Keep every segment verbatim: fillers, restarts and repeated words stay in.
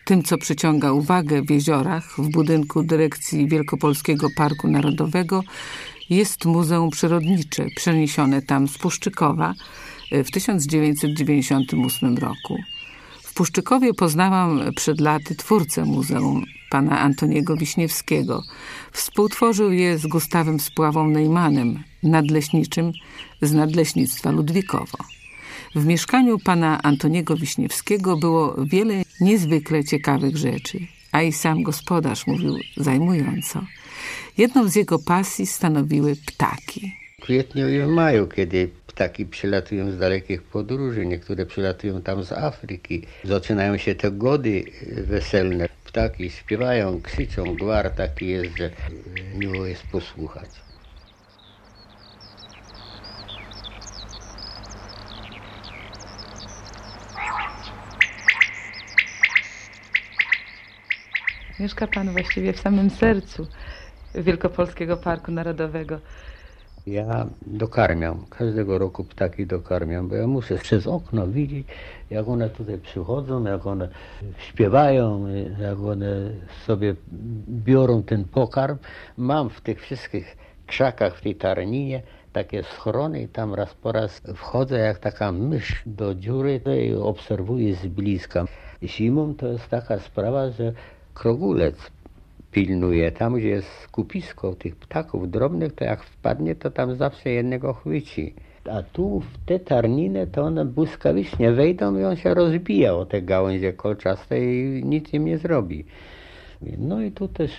Tym, co przyciąga uwagę w Jeziorach, w budynku dyrekcji Wielkopolskiego Parku Narodowego, jest Muzeum Przyrodnicze, przeniesione tam z Puszczykowa w tysiąc dziewięćset dziewięćdziesiątym ósmym roku. W Puszczykowie poznałam przed laty twórcę muzeum, pana Antoniego Wiśniewskiego. Współtworzył je z Gustawem Spławą Neumannem, nadleśniczym z Nadleśnictwa Ludwikowo. W mieszkaniu pana Antoniego Wiśniewskiego było wiele niezwykle ciekawych rzeczy, a i sam gospodarz mówił zajmująco. Jedną z jego pasji stanowiły ptaki. W kwietniu i w maju, kiedy ptaki przylatują z dalekich podróży, niektóre przylatują tam z Afryki. Zaczynają się te gody weselne. Ptaki śpiewają, krzyczą, gwar taki jest, że miło jest posłuchać. Mieszka pan właściwie w samym sercu Wielkopolskiego Parku Narodowego. Ja dokarmiam, każdego roku ptaki dokarmiam, bo ja muszę przez okno widzieć, jak one tutaj przychodzą, jak one śpiewają, jak one sobie biorą ten pokarm. Mam w tych wszystkich krzakach, w tej tarninie takie schrony i tam raz po raz wchodzę jak taka mysz do dziury i obserwuję z bliska. Zimą to jest taka sprawa, że krogulec pilnuje. Tam, gdzie jest skupisko tych ptaków drobnych, to jak wpadnie, to tam zawsze jednego chwyci. A tu w te tarniny to one błyskawicznie wejdą i on się rozbija o te gałęzie kolczaste i nic im nie zrobi. No i tu też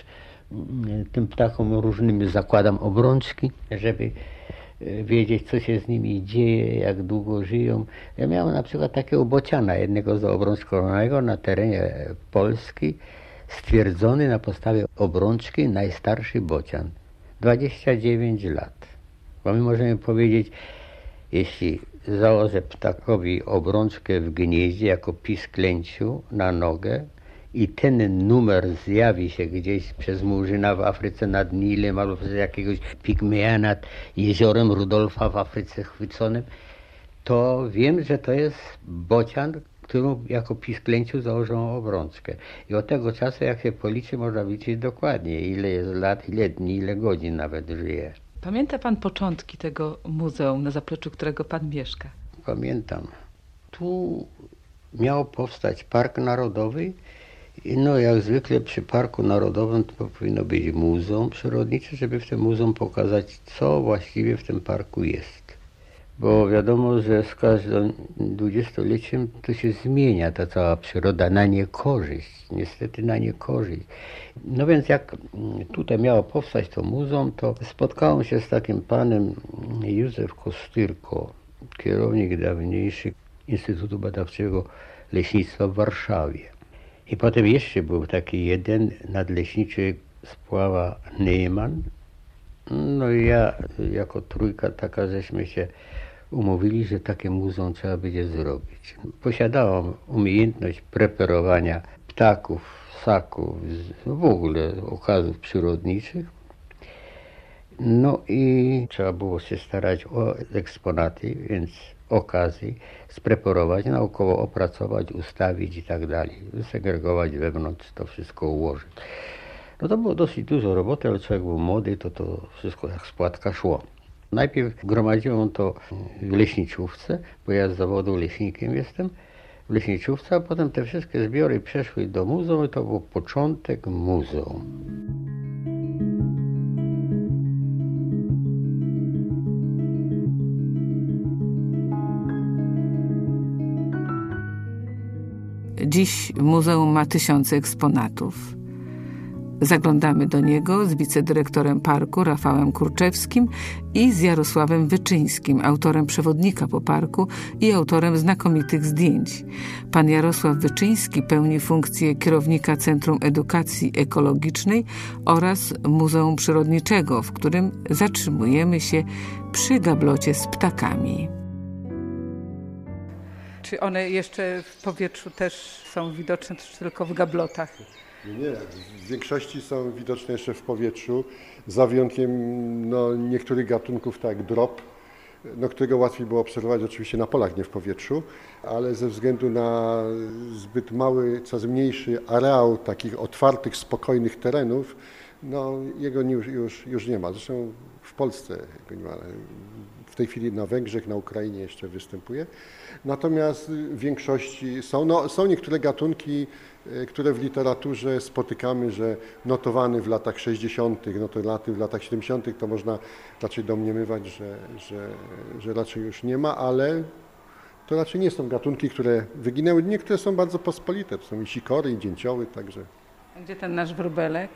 tym ptakom różnymi zakładam obrączki, żeby wiedzieć, co się z nimi dzieje, jak długo żyją. Ja miałem na przykład takiego bociana, jednego zaobrączkowanego na terenie Polski, stwierdzony na podstawie obrączki najstarszy bocian. dwadzieścia dziewięć lat. Bo my możemy powiedzieć, jeśli założę ptakowi obrączkę w gnieździe jako pisklęciu na nogę i ten numer zjawi się gdzieś przez Murzyna w Afryce nad Nilem albo przez jakiegoś pigmeja nad jeziorem Rudolfa w Afryce chwyconym, to wiem, że to jest bocian, którą jako pisklęciu założą obrączkę. I od tego czasu, jak się policzy, można liczyć dokładnie, ile jest lat, ile dni, ile godzin nawet żyje. Pamięta pan początki tego muzeum, na zapleczu którego pan mieszka? Pamiętam. Tu miał powstać Park Narodowy. No jak zwykle przy Parku Narodowym to powinno być muzeum przyrodnicze, żeby w tym muzeum pokazać, co właściwie w tym parku jest. Bo wiadomo, że z każdym dwudziestoleciem to się zmienia ta cała przyroda na niekorzyść, niestety na niekorzyść. No więc jak tutaj miało powstać to muzeum, to spotkałem się z takim panem Józef Kostyrko, kierownik dawniejszy Instytutu Badawczego Leśnictwa w Warszawie. I potem jeszcze był taki jeden nadleśniczy Spława Neumann. No i ja jako trójka taka, żeśmy się umówili, że takie muzeum trzeba będzie zrobić. Posiadałam umiejętność preparowania ptaków, ssaków, w ogóle okazów przyrodniczych. No i trzeba było się starać o eksponaty, więc okazy spreparować, naukowo opracować, ustawić i tak dalej. Segregować wewnątrz, to wszystko ułożyć. No to było dosyć dużo roboty, ale człowiek był młody, to to wszystko jak z płatka szło. Najpierw gromadziłem to w leśniczówce, bo ja z zawodu leśnikiem jestem, w leśniczówce, a potem te wszystkie zbiory przeszły do muzeum i to był początek muzeum. Dziś muzeum ma tysiące eksponatów. Zaglądamy do niego z wicedyrektorem parku Rafałem Kurczewskim i z Jarosławem Wyczyńskim, autorem przewodnika po parku i autorem znakomitych zdjęć. Pan Jarosław Wyczyński pełni funkcję kierownika Centrum Edukacji Ekologicznej oraz Muzeum Przyrodniczego, w którym zatrzymujemy się przy gablocie z ptakami. Czy one jeszcze w powietrzu też są widoczne, czy tylko w gablotach? Nie, w większości są widoczne jeszcze w powietrzu, za wyjątkiem no, niektórych gatunków, tak jak drop, no, którego łatwiej było obserwować oczywiście na polach, nie w powietrzu, ale ze względu na zbyt mały, coraz mniejszy areał takich otwartych, spokojnych terenów, no, jego już, już, już nie ma. Zresztą w Polsce jego nie ma. W tej chwili na Węgrzech, na Ukrainie jeszcze występuje. Natomiast w większości są, no, są niektóre gatunki, które w literaturze spotykamy, że notowany w latach sześćdziesiątych, no to laty w latach siedemdziesiątych to można raczej domniemywać, że, że, że raczej już nie ma, ale to raczej nie są gatunki, które wyginęły. Niektóre są bardzo pospolite, to są i sikory, i dzięcioły, także. A gdzie ten nasz wróbelek?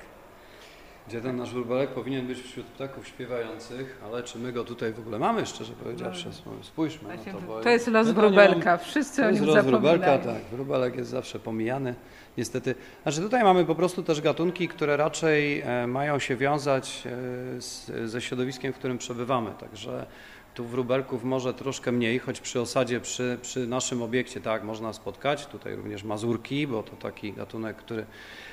Gdzie ten nasz wróbelek powinien być wśród ptaków śpiewających, ale czy my go tutaj w ogóle mamy, szczerze powiedziawszy? Spójrzmy na to. Bo to jest los wróbelka, wszyscy o nim zapominają. To jest los wróbelka, tak. Wróbelek jest zawsze pomijany, niestety. Znaczy tutaj mamy po prostu też gatunki, które raczej mają się wiązać z, ze środowiskiem, w którym przebywamy, także tu wróbelków może troszkę mniej, choć przy osadzie, przy, przy naszym obiekcie tak można spotkać. Tutaj również mazurki, bo to taki gatunek, który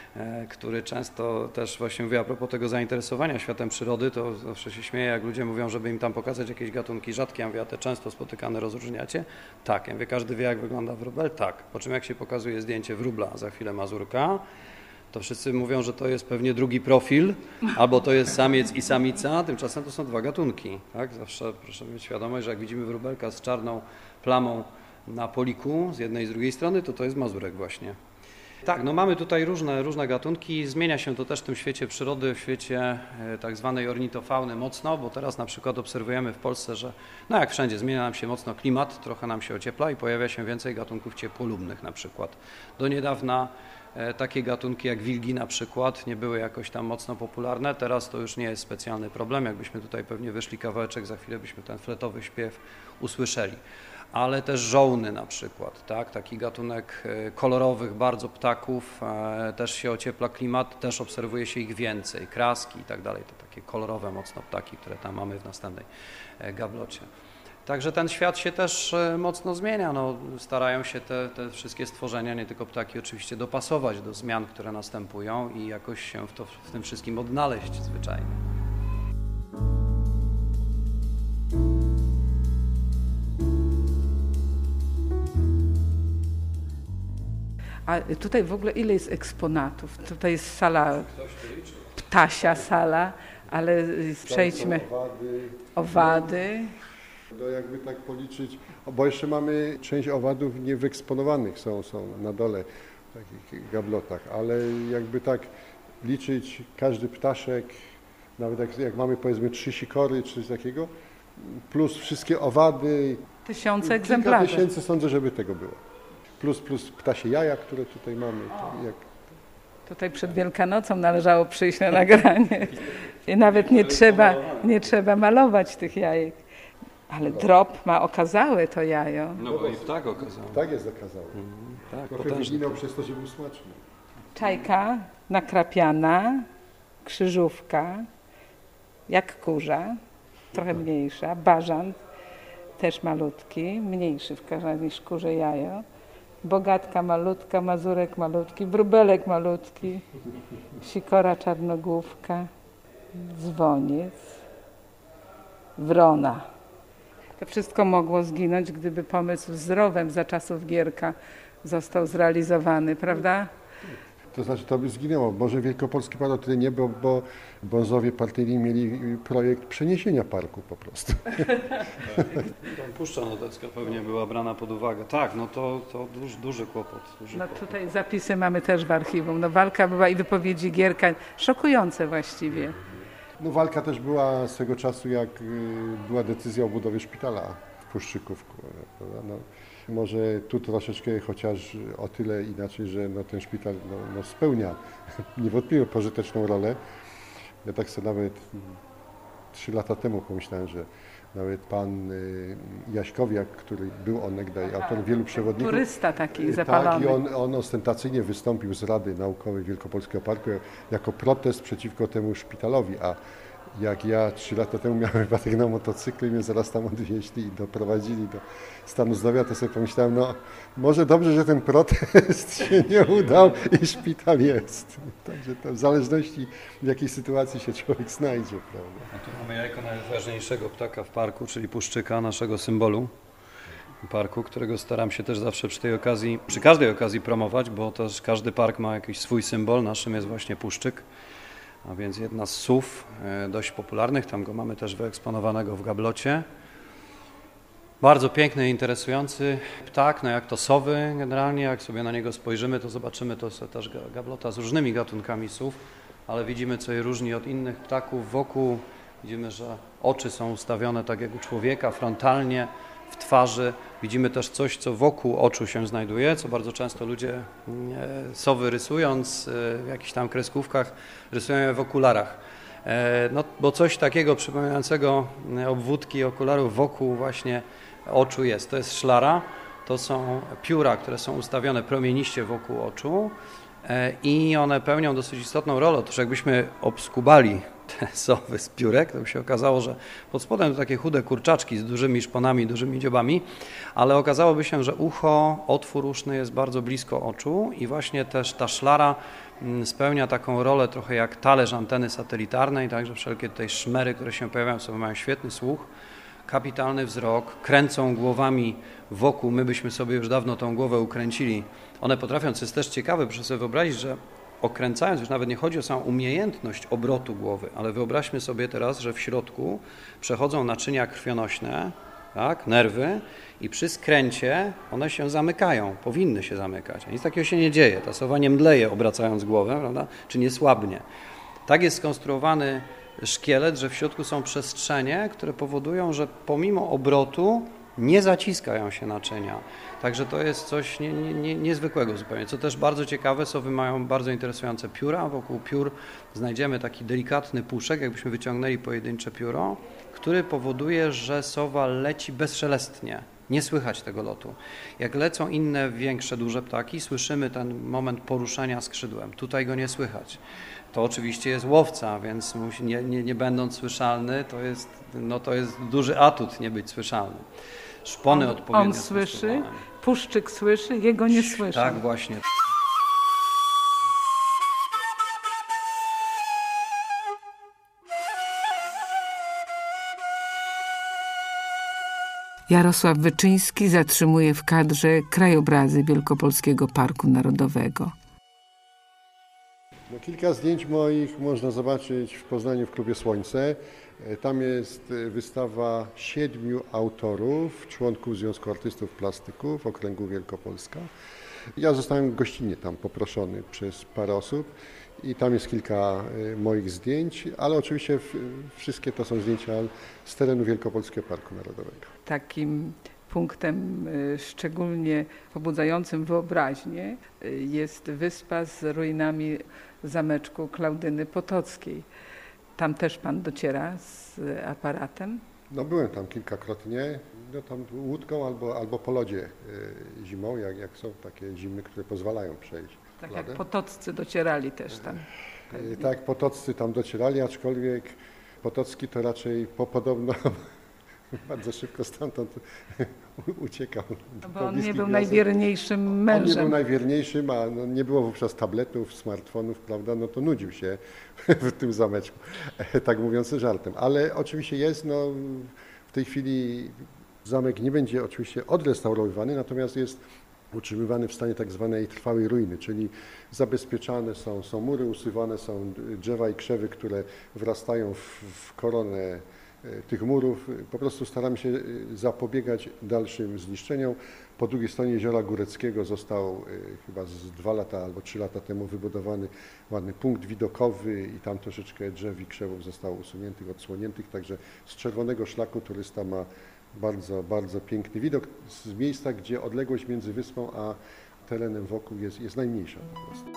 który często też właśnie mówię a propos tego zainteresowania światem przyrody, to zawsze się śmieję, jak ludzie mówią, żeby im tam pokazać jakieś gatunki rzadkie. Ja mówię, a te często spotykane rozróżniacie? Tak. Ja mówię, każdy wie, jak wygląda wróbel? Tak. Po czym jak się pokazuje zdjęcie wróbla, za chwilę mazurka, to wszyscy mówią, że to jest pewnie drugi profil, albo to jest samiec i samica, tymczasem to są dwa gatunki. Tak? Zawsze proszę mieć świadomość, że jak widzimy wróbelka z czarną plamą na poliku z jednej i z drugiej strony, to to jest mazurek właśnie. Tak, no mamy tutaj różne, różne gatunki, zmienia się to też w tym świecie przyrody, w świecie tak zwanej ornitofauny mocno, bo teraz na przykład obserwujemy w Polsce, że no jak wszędzie zmienia nam się mocno klimat, trochę nam się ociepla i pojawia się więcej gatunków ciepłolubnych na przykład. Do niedawna takie gatunki jak wilgi na przykład nie były jakoś tam mocno popularne, teraz to już nie jest specjalny problem, jakbyśmy tutaj pewnie wyszli kawałeczek, za chwilę byśmy ten fletowy śpiew usłyszeli. Ale też żołny na przykład, tak? Taki gatunek kolorowych bardzo ptaków, e, też się ociepla klimat, też obserwuje się ich więcej, kraski i tak dalej, to takie kolorowe mocno ptaki, które tam mamy w następnej e, gablocie. Także ten świat się też e, mocno zmienia, no, starają się te, te wszystkie stworzenia, nie tylko ptaki oczywiście, dopasować do zmian, które następują i jakoś się w, to, w tym wszystkim odnaleźć zwyczajnie. A tutaj w ogóle ile jest eksponatów? Tutaj jest sala, ptasia sala, ale przejdźmy, Owady. owady. No jakby tak policzyć, bo jeszcze mamy część owadów niewyeksponowanych, są, są na dole w takich gablotach, ale jakby tak liczyć każdy ptaszek, nawet jak, jak mamy powiedzmy trzy sikory czy coś takiego, plus wszystkie owady. Tysiące egzemplarzy. Kilka tysięcy sądzę, żeby tego było. Plus, plus ptasie jaja, które tutaj mamy. Jak... Tutaj przed Wielkanocą należało przyjść na nagranie. I nawet nie trzeba, nie trzeba malować tych jajek. Ale drop ma okazałe to jajo. No bo i ptak okazał. Tak jest okazały. Mm, tak, Trochę wyginął przez to, że był smaczny. Czajka nakrapiana, krzyżówka, jak kurza, trochę mniejsza, bażant, też malutki, mniejszy w każdym razie niż kurze jajo. Bogatka malutka, mazurek malutki, wróbelek malutki, sikora czarnogłówka, dzwoniec, wrona. To wszystko mogło zginąć, gdyby pomysł z rowem za czasów Gierka został zrealizowany, prawda? To znaczy to by zginęło. Może Wielkopolski Park o tyle nie, bo, bo Bonzowie partyjni mieli projekt przeniesienia parku po prostu. Puszcza Notecka pewnie była brana pod uwagę. Tak, no to, to duży, duży kłopot. Duży No kłopot. tutaj zapisy mamy też w archiwum. No walka była i wypowiedzi Gierka, szokujące właściwie. No walka też była swego czasu, jak była decyzja o budowie szpitala w Puszczykówku. No, może tu troszeczkę chociaż o tyle inaczej, że no, ten szpital no, no, spełnia niewątpliwie pożyteczną rolę. Ja tak sobie nawet trzy lata temu pomyślałem, że nawet pan Jaśkowiak, który był onegdaj autorem wielu przewodników. Turysta taki zapalony. Tak, i on, on ostentacyjnie wystąpił z Rady Naukowej Wielkopolskiego Parku jako protest przeciwko temu szpitalowi, a jak ja trzy lata temu miałem wypadek na motocyklu i mnie zaraz tam odwieźli i doprowadzili do stanu zdrowia, to sobie pomyślałem, no może dobrze, że ten protest się nie udał i szpital jest. Także to w zależności w jakiej sytuacji się człowiek znajdzie, prawda. A tu mamy jajko najważniejszego ptaka w parku, czyli puszczyka, naszego symbolu parku, którego staram się też zawsze przy tej okazji, przy każdej okazji promować, bo też każdy park ma jakiś swój symbol, naszym jest właśnie puszczyk. A więc jedna z sów dość popularnych, tam go mamy też wyeksponowanego w gablocie. Bardzo piękny i interesujący ptak, no jak to sowy generalnie, jak sobie na niego spojrzymy, to zobaczymy, to jest też gablota z różnymi gatunkami sów, ale widzimy, co je różni od innych ptaków wokół. Widzimy, że oczy są ustawione tak jak u człowieka, frontalnie, w twarzy. Widzimy też coś, co wokół oczu się znajduje, co bardzo często ludzie sowy rysując w jakichś tam kreskówkach rysują je w okularach. No, bo coś takiego przypominającego obwódki okularów wokół właśnie oczu jest. To jest szlara, to są pióra, które są ustawione promieniście wokół oczu i one pełnią dosyć istotną rolę. Otóż jakbyśmy obskubali te sowy z piórek, to by się okazało, że pod spodem to takie chude kurczaczki z dużymi szponami, dużymi dziobami, ale okazałoby się, że ucho, otwór uszny jest bardzo blisko oczu i właśnie też ta szlara spełnia taką rolę trochę jak talerz anteny satelitarnej, także wszelkie tutaj szmery, które się pojawiają, sobie mają świetny słuch, kapitalny wzrok, kręcą głowami wokół, my byśmy sobie już dawno tą głowę ukręcili. One potrafią, co jest też ciekawe, proszę sobie wyobrazić, że okręcając, już nawet nie chodzi o samą umiejętność obrotu głowy, ale wyobraźmy sobie teraz, że w środku przechodzą naczynia krwionośne, tak, nerwy i przy skręcie one się zamykają, powinny się zamykać, a nic takiego się nie dzieje, ta sowa nie mdleje obracając głowę, prawda, czy nie słabnie. Tak jest skonstruowany szkielet, że w środku są przestrzenie, które powodują, że pomimo obrotu nie zaciskają się naczynia. Także to jest coś nie, nie, nie, niezwykłego zupełnie. Co też bardzo ciekawe, sowy mają bardzo interesujące pióra. Wokół piór znajdziemy taki delikatny puszek, jakbyśmy wyciągnęli pojedyncze pióro, który powoduje, że sowa leci bezszelestnie. Nie słychać tego lotu. Jak lecą inne większe, duże ptaki, słyszymy ten moment poruszania skrzydłem. Tutaj go nie słychać. To oczywiście jest łowca, więc musi, nie, nie, nie będąc słyszalny, to jest, no to jest duży atut nie być słyszalnym. Szpony on, odpowiednio on słyszy, puszczyk słyszy, jego nie słyszy. Tak, właśnie. Jarosław Wyczyński zatrzymuje w kadrze krajobrazy Wielkopolskiego Parku Narodowego. No, kilka zdjęć moich można zobaczyć w Poznaniu w Klubie Słońce. Tam jest wystawa siedmiu autorów, członków Związku Artystów Plastyków Okręgu Wielkopolska. Ja zostałem gościnnie tam poproszony przez parę osób i tam jest kilka moich zdjęć, ale oczywiście wszystkie to są zdjęcia z terenu Wielkopolskiego Parku Narodowego. Takim punktem szczególnie pobudzającym wyobraźnię jest wyspa z ruinami zameczku Klaudyny Potockiej. Tam też pan dociera z aparatem? No byłem tam kilkakrotnie, no tam łódką albo, albo po lodzie zimą, jak, jak są takie zimy, które pozwalają przejść. Tak ladę. Jak potoccy docierali też tam. Pewnie. Tak, potoccy tam docierali, aczkolwiek Potocki to raczej po podobno bardzo szybko stamtąd uciekał. No bo on nie był najwierniejszym mężem. On nie był najwierniejszym, a no nie było wówczas tabletów, smartfonów, prawda, no to nudził się w tym zameczku, tak mówiąc żartem. Ale oczywiście jest, no w tej chwili zamek nie będzie oczywiście odrestaurowany, natomiast jest utrzymywany w stanie tak zwanej trwałej ruiny, czyli zabezpieczane są, są mury, usuwane są drzewa i krzewy, które wrastają w, w koronę tych murów. Po prostu staramy się zapobiegać dalszym zniszczeniom. Po drugiej stronie Jeziora Góreckiego został chyba z dwa lata albo trzy lata temu wybudowany ładny punkt widokowy i tam troszeczkę drzew i krzewów zostało usuniętych, odsłoniętych, także z czerwonego szlaku turysta ma bardzo, bardzo piękny widok z miejsca, gdzie odległość między wyspą a terenem wokół jest, jest najmniejsza po prostu.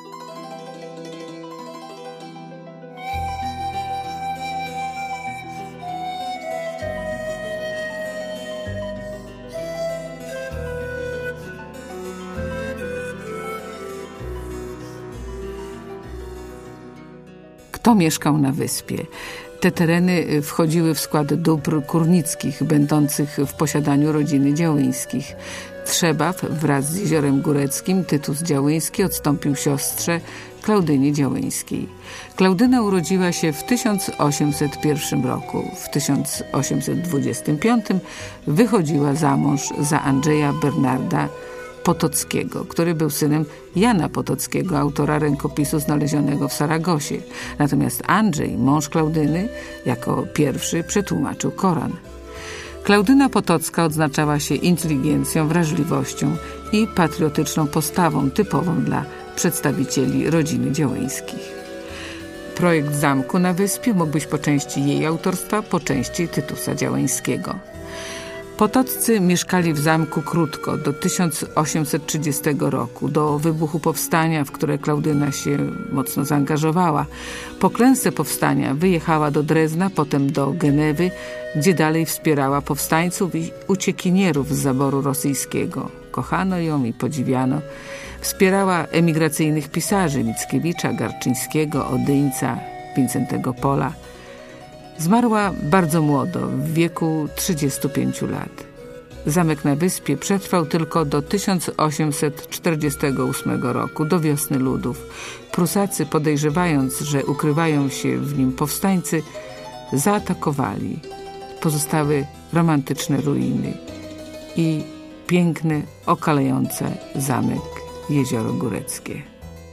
Kto mieszkał na wyspie? Te tereny wchodziły w skład dóbr kurnickich, będących w posiadaniu rodziny Działyńskich. Trzebaw wraz z Jeziorem Góreckim Tytus Działyński odstąpił siostrze Klaudynie Działyńskiej. Klaudyna urodziła się w tysiąc osiemset pierwszym roku. W tysiąc osiemset dwudziestym piątym wychodziła za mąż za Andrzeja Bernarda Potockiego, który był synem Jana Potockiego, autora rękopisu znalezionego w Saragosie. Natomiast Andrzej, mąż Klaudyny, jako pierwszy przetłumaczył Koran. Klaudyna Potocka odznaczała się inteligencją, wrażliwością i patriotyczną postawą typową dla przedstawicieli rodziny Działyńskich. Projekt zamku na wyspie mógł być po części jej autorstwa, po części Tytusa Działyńskiego. Potoccy mieszkali w zamku krótko, do tysiąc osiemset trzydziestego roku, do wybuchu powstania, w które Klaudyna się mocno zaangażowała. Po klęsce powstania wyjechała do Drezna, potem do Genewy, gdzie dalej wspierała powstańców i uciekinierów z zaboru rosyjskiego. Kochano ją i podziwiano. Wspierała emigracyjnych pisarzy Mickiewicza, Garczyńskiego, Odyńca, Wincentego Pola. Zmarła bardzo młodo, w wieku trzydziestu pięciu lat. Zamek na wyspie przetrwał tylko do tysiąc osiemset czterdziestego ósmego roku, do wiosny ludów. Prusacy, podejrzewając, że ukrywają się w nim powstańcy, zaatakowali. Pozostały romantyczne ruiny i piękny, okalający zamek Jezioro Góreckie.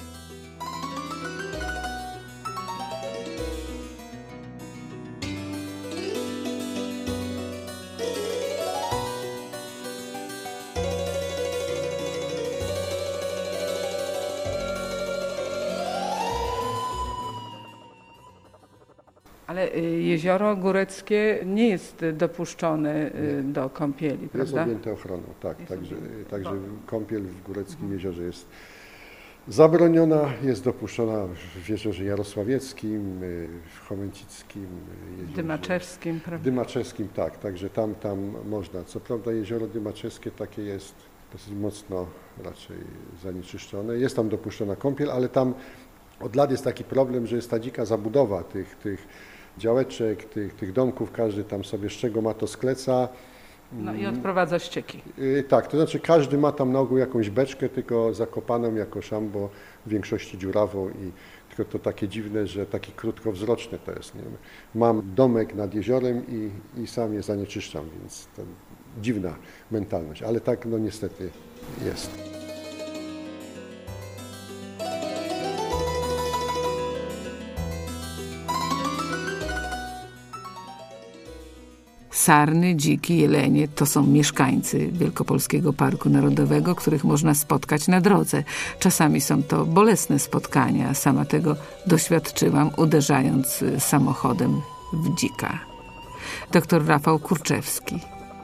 Ale Jezioro Góreckie nie jest dopuszczone nie. do kąpieli, jest prawda? Jest objęte ochroną, tak. Jest także objęte. także kąpiel w Góreckim jeziorze jest zabroniona, jest dopuszczona w jeziorze Jarosławieckim, w Chomęcickim, jeziorze Dymaczewskim, prawda? Dymaczewskim, tak, także tam, tam można. Co prawda jezioro Dymaczewskie takie jest dosyć mocno raczej zanieczyszczone. Jest tam dopuszczona kąpiel, ale tam od lat jest taki problem, że jest ta dzika zabudowa tych, tych działeczek, tych, tych domków, każdy tam sobie z czego ma to skleca. No i odprowadza ścieki. Yy, tak, to znaczy każdy ma tam na ogół jakąś beczkę, tylko zakopaną jako szambo, w większości dziurawą i tylko to takie dziwne, że taki krótkowzroczny to jest. Nie? Mam domek nad jeziorem i, i sam je zanieczyszczam, więc to dziwna mentalność, ale tak no niestety jest. Sarny, dziki, jelenie to są mieszkańcy Wielkopolskiego Parku Narodowego, których można spotkać na drodze. Czasami są to bolesne spotkania. Sama tego doświadczyłam, uderzając samochodem w dzika. Doktor Rafał Kurczewski.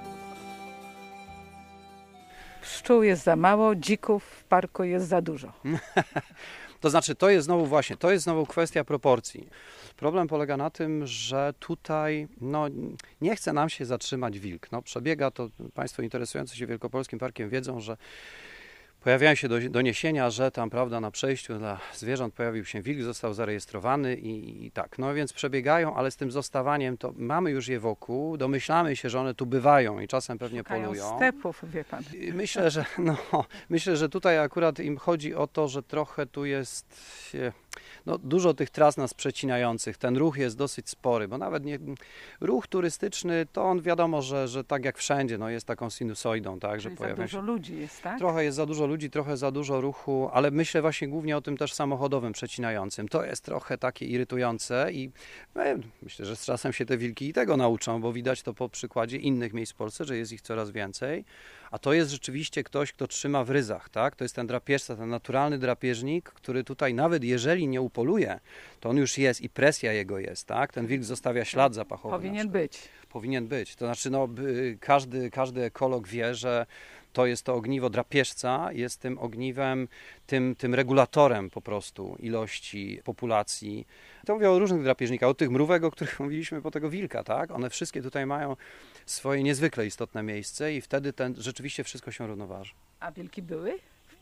Pszczół jest za mało, dzików w parku jest za dużo. To znaczy, to jest znowu właśnie, to jest znowu kwestia proporcji. Problem polega na tym, że tutaj no, nie chce nam się zatrzymać wilk. No, przebiega to, Państwo interesujący się Wielkopolskim Parkiem wiedzą, że pojawiają się doniesienia, że tam, prawda, na przejściu dla zwierząt pojawił się wilk, został zarejestrowany i, i tak. No więc przebiegają, ale z tym zostawaniem to mamy już je wokół, domyślamy się, że one tu bywają i czasem pewnie Szukają polują. stepów, wie pan. Myślę, że no, myślę, że tutaj akurat im chodzi o to, że trochę tu jest no, dużo tych tras nas przecinających. Ten ruch jest dosyć spory, bo nawet nie, ruch turystyczny, to on wiadomo, że, że tak jak wszędzie, no, jest taką sinusoidą, tak, że pojawia pojawia się... Za dużo ludzi jest, tak? Trochę jest za dużo ludzi, trochę za dużo ruchu, ale myślę właśnie głównie o tym też samochodowym przecinającym. To jest trochę takie irytujące i no, myślę, że z czasem się te wilki i tego nauczą, bo widać to po przykładzie innych miejsc w Polsce, że jest ich coraz więcej. A to jest rzeczywiście ktoś, kto trzyma w ryzach, tak? To jest ten drapieżca, ten naturalny drapieżnik, który tutaj nawet jeżeli nie upoluje, to on już jest i presja jego jest, tak? Ten wilk zostawia ślad zapachowy. Powinien być. Powinien być. To znaczy, no, każdy, każdy ekolog wie, że to jest to ogniwo drapieżca, jest tym ogniwem, tym, tym regulatorem po prostu ilości populacji. To mówię o różnych drapieżnikach, od tych mrówek, o których mówiliśmy, po tego wilka, tak? One wszystkie tutaj mają swoje niezwykle istotne miejsce i wtedy ten, rzeczywiście wszystko się równoważy. A wilki były w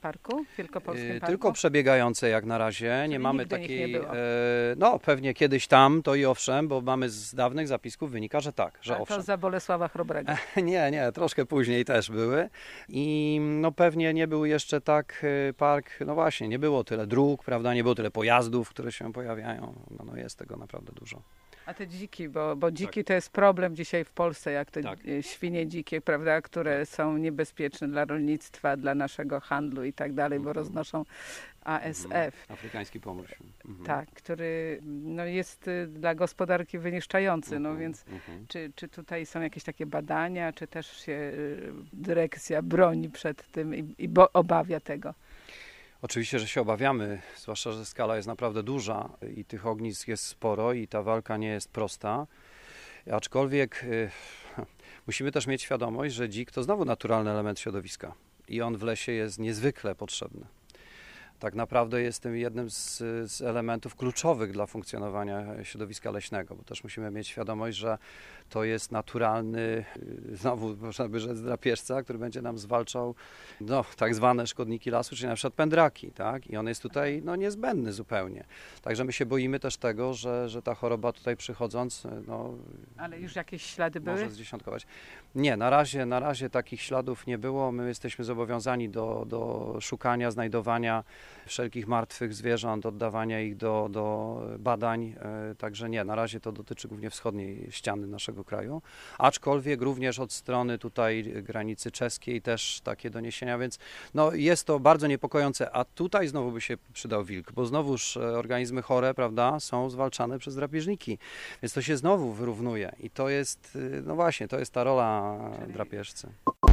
parku, w Wielkopolskim parku? Tylko przebiegające jak na razie. Czyli nie mamy nigdy takiej... nie było. E, no pewnie kiedyś tam, to i owszem, bo mamy z dawnych zapisków wynika, że tak, że A owszem. to za Bolesława Chrobrego. Nie, nie, troszkę później też były i no pewnie nie był jeszcze tak park, no właśnie, nie było tyle dróg, prawda, nie było tyle pojazdów, które się pojawiają, no, no jest tego naprawdę dużo. A te dziki, bo, bo dziki tak. to jest problem dzisiaj w Polsce, jak te tak. świnie dzikie, prawda, które tak. są niebezpieczne dla rolnictwa, dla naszego handlu i tak dalej, bo mhm. roznoszą A S F. Afrykański pomór. Mhm. Tak, który no, jest dla gospodarki wyniszczający, mhm. no więc mhm. czy, czy tutaj są jakieś takie badania, czy też się dyrekcja broni przed tym i, i bo, obawia tego? Oczywiście, że się obawiamy, zwłaszcza, że skala jest naprawdę duża i tych ognisk jest sporo i ta walka nie jest prosta. Aczkolwiek y, musimy też mieć świadomość, że dzik to znowu naturalny element środowiska i on w lesie jest niezwykle potrzebny. Tak naprawdę jest tym jednym z, z elementów kluczowych dla funkcjonowania środowiska leśnego, bo też musimy mieć świadomość, że to jest naturalny, znowu można by rzec, drapieżca, który będzie nam zwalczał no, tak zwane szkodniki lasu, czyli na przykład pędraki, tak? I on jest tutaj no, niezbędny zupełnie. Także my się boimy też tego, że, że ta choroba tutaj przychodząc no, ale już jakieś ślady były? Może zdziesiątkować. Nie, na razie, na razie takich śladów nie było. My jesteśmy zobowiązani do, do szukania, znajdowania wszelkich martwych zwierząt, oddawania ich do, do badań. Także nie, na razie to dotyczy głównie wschodniej ściany naszego kraju. Aczkolwiek również od strony tutaj granicy czeskiej też takie doniesienia, więc no jest to bardzo niepokojące. A tutaj znowu by się przydał wilk, bo znowuż organizmy chore, prawda, są zwalczane przez drapieżniki. Więc to się znowu wyrównuje. I to jest, no właśnie, to jest ta rola Czyli... drapieżcy.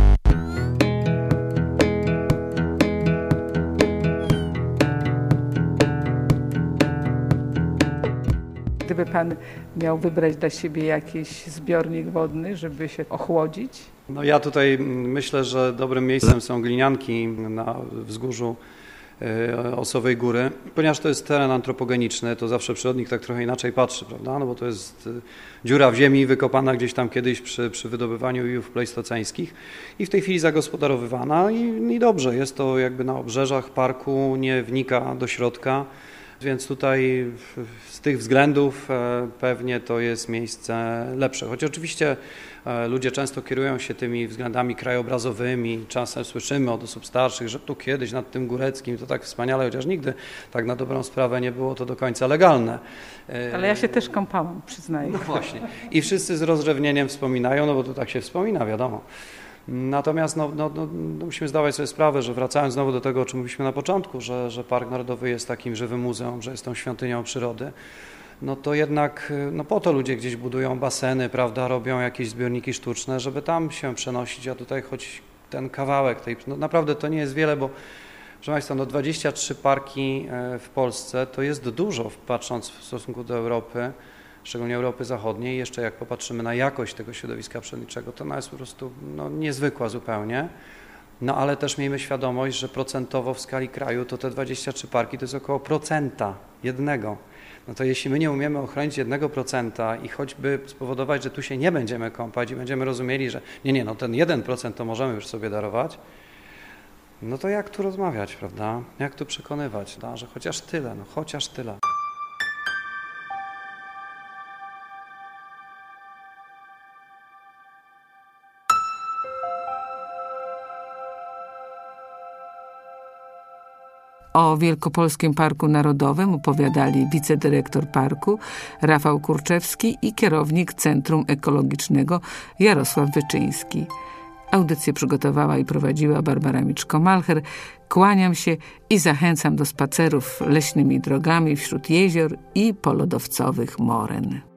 Gdyby pan miał wybrać dla siebie jakiś zbiornik wodny, żeby się ochłodzić? No ja tutaj myślę, że dobrym miejscem są glinianki na wzgórzu Osowej Góry, ponieważ to jest teren antropogeniczny, to zawsze przyrodnik tak trochę inaczej patrzy, prawda? No bo to jest dziura w ziemi wykopana gdzieś tam kiedyś przy, przy wydobywaniu ujów plejstoceńskich i w tej chwili zagospodarowywana i, i dobrze, jest to jakby na obrzeżach parku, nie wnika do środka, więc tutaj z tych względów pewnie to jest miejsce lepsze. Choć oczywiście ludzie często kierują się tymi względami krajobrazowymi, czasem słyszymy od osób starszych, że tu kiedyś nad tym Góreckim to tak wspaniale, chociaż nigdy tak na dobrą sprawę nie było to do końca legalne. Ale ja się też kąpałam, przyznaję. No właśnie. I wszyscy z rozrzewnieniem wspominają, no bo to tak się wspomina, wiadomo. Natomiast no, no, no, musimy zdawać sobie sprawę, że wracając znowu do tego, o czym mówiliśmy na początku, że, że Park Narodowy jest takim żywym muzeum, że jest tą świątynią przyrody, no to jednak no po to ludzie gdzieś budują baseny, prawda, robią jakieś zbiorniki sztuczne, żeby tam się przenosić, a tutaj choć ten kawałek tej, no naprawdę to nie jest wiele, bo proszę Państwa, no dwadzieścia trzy parki w Polsce to jest dużo, patrząc w stosunku do Europy, szczególnie Europy Zachodniej. Jeszcze jak popatrzymy na jakość tego środowiska przyrodniczego, to ona jest po prostu no, niezwykła zupełnie. No ale też miejmy świadomość, że procentowo w skali kraju to te dwadzieścia trzy parki to jest około procenta jednego. No to jeśli my nie umiemy ochronić jednego procenta i choćby spowodować, że tu się nie będziemy kąpać i będziemy rozumieli, że nie, nie, no ten jeden procent to możemy już sobie darować, no to jak tu rozmawiać, prawda? Jak tu przekonywać, da? Że chociaż tyle, no chociaż tyle. O Wielkopolskim Parku Narodowym opowiadali wicedyrektor parku Rafał Kurczewski i kierownik Centrum Ekologicznego Jarosław Wyczyński. Audycję przygotowała i prowadziła Barbara Miczko-Malcher. Kłaniam się i zachęcam do spacerów leśnymi drogami wśród jezior i polodowcowych moren.